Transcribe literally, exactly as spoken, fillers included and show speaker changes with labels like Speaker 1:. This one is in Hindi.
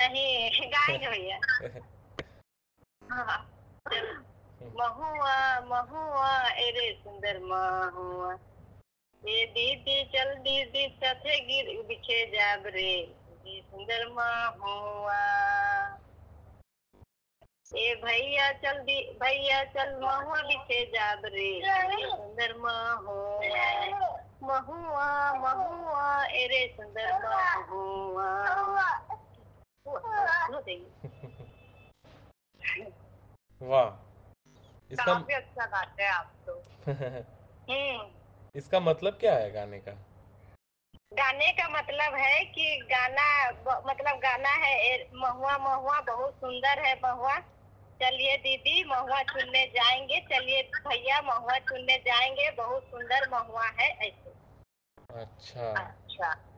Speaker 1: नहीं गाएंगे भैया। हाँ। महुआ महुआ एरे सुंदर महुआ, ये दीदी चल दीदी साथे गिर बिछे जाब रे, ये सुंदर महुआ। ए भैया चल दी भैया चल महुआ बिछे जाब रे, ये सुंदर महुआ। महुआ महुआ एरे सुंदर महुआ।
Speaker 2: वाह। इसका
Speaker 1: काफी अच्छा गाते हैं आप तो। हम्म।
Speaker 2: इसका मतलब क्या है गाने का?
Speaker 1: गाने का मतलब है कि गाना ब- मतलब गाना है ए- महुआ महुआ बहुत सुंदर है महुआ, चलिए दीदी महुआ चुनने जाएंगे, चलिए भैया महुआ चुनने जाएंगे, बहुत सुंदर महुआ है, ऐसे।
Speaker 2: अच्छा।
Speaker 1: अच्छा।